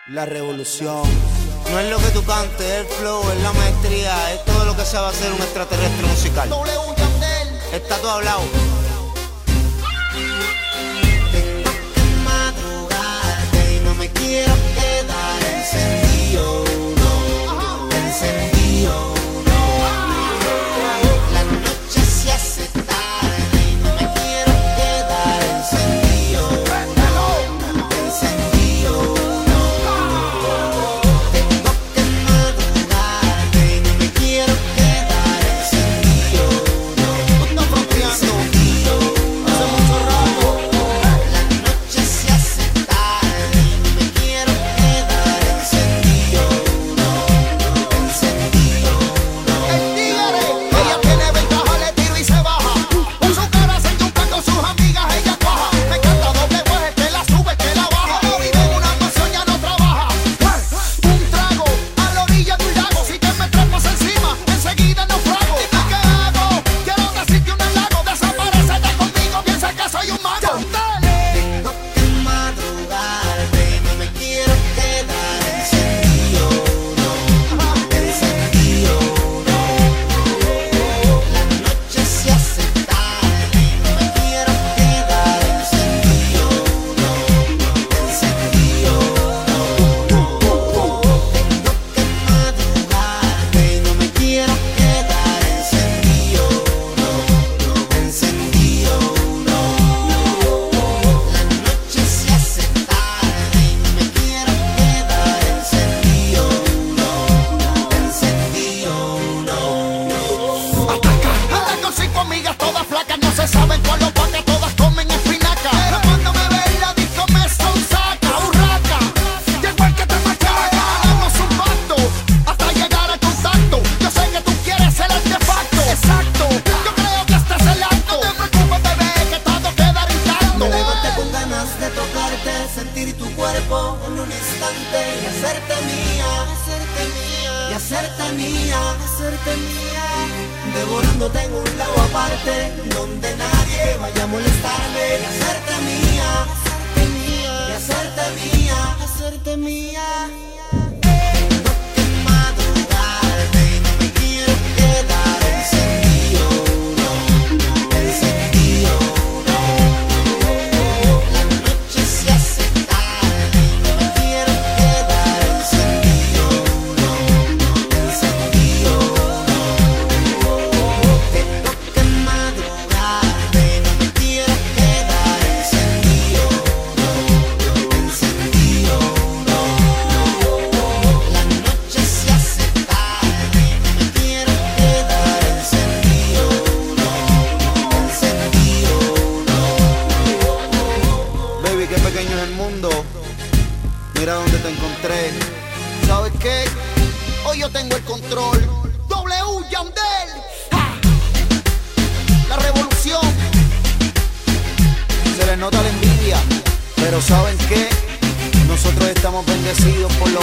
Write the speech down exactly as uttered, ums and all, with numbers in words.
La revolución no es lo que tú cantes, es el flow, es la maestría, es todo lo que se va a hacer un extraterrestre musical. Está todo hablado. Tengo que madrugarte y no me quiero quedar encendido, no, encendido, no. La noche se hace tarde y no me quiero quedar encendido, no, encendido, no. Tengo que madrugarte y no me quiero quedar encendido, no, encendido. Sentir tu cuerpo en un instante y hacerte mía, hacerte mía, y hacerte mía, hacerte mía, devorándote en un lago aparte donde nadie vaya a molestarme y hacerte mía, hacerte mía, y hacerte mía, hacerte mía. Mira dónde te encontré. ¿Sabes qué? Hoy yo tengo el control. W Yandel. ¡Ja! La revolución. Se les nota la envidia, pero ¿saben qué? Nosotros estamos bendecidos por la